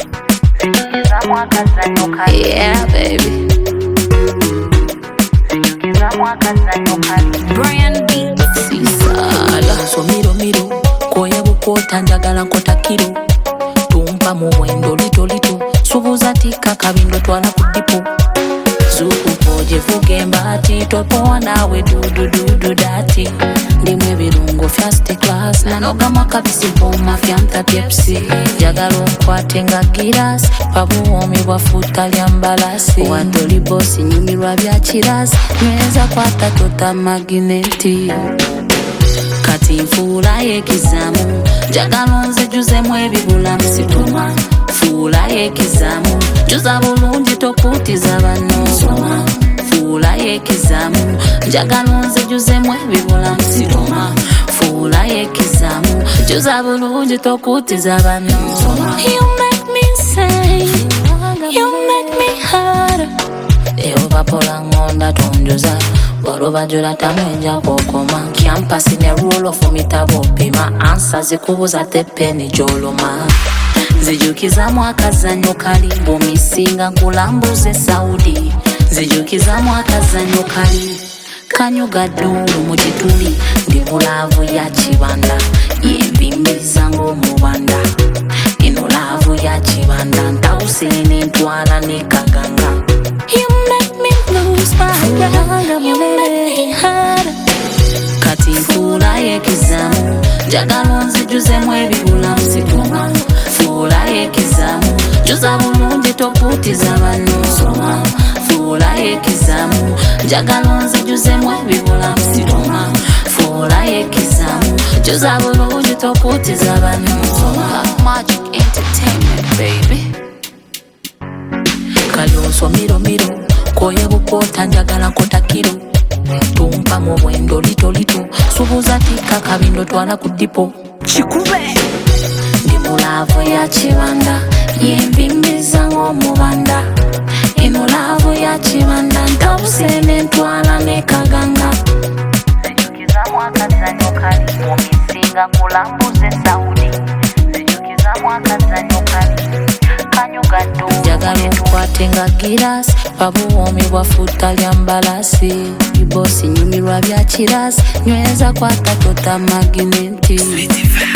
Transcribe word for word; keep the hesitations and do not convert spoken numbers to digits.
Yeah, baby. Brian Beats. Sisala so miro miro koye bukota njagala nkota kiro tumpa mu bwendo lito lito subuza tika kabindo twala ku dipo zukupoje vugemba ati topoa nawe dudu dudu dati ndimwe birungo first class nanogama kabisi boma fyanta Pepsi jagala okwatenga giras pabuomi bwafuta lyambalasi wadoli bosi nyumirwa bya kiras nweza kwata tota magneti kati nfuula yekizamu jagala nze juzemu ebibulamu situma fuula yekizamu juza bulungi tokutiza bano fuula yekizamu jagala nze juzemu ebibulamu situma fuula yekizamu juza bulungi tokutiza bano. You make me say, you make me hard. Eyo papola ngonda tonjoza Boroba jula tamwenja pokoma Kiampasi ne rulo fomita bopima Ansa zikubuza tepeni joloma Zijukiza mwaka zanyo kali Bomisinga nkulambuze Saudi Zijukiza mwaka zanyo kali Kanyuga dulu mujituli Ndibulavu ya chibanda Yebimbi zango mubanda Inulavu ya chibanda Ntausini ntwala nikaganga. You make me lose my mind. You make me hard. Kati nfuula yekizamu jagala nze juzemu ebibulamu situma fuula yekizamu juza bulungi tokutiza bano fuula yekizamu jagala nze juzemu ebibulamu situma fuula yekizamu juza bulungi tokutiza bano. Magic Entertainment, baby. Kalyoso miro miro koye bukota njagala nkota kiro tumpa mu bwendo lito lito subuza tika kabindo twala ku dipo Chikube ndi mulavu ya chibanda yembimbi zango mubanda inulavu ya chibanda ntabusene ntwala nekaganga zijukiza mwaka zanyo kali Mumisinga nkulambuze Saudi zijukiza mwaka zanyo kali Kanyuga dulu jagala okwatenga giras pabuomi bwafuta lyambalasi ibosi nyumirwa bya kiras nyweza kwata tota magneti.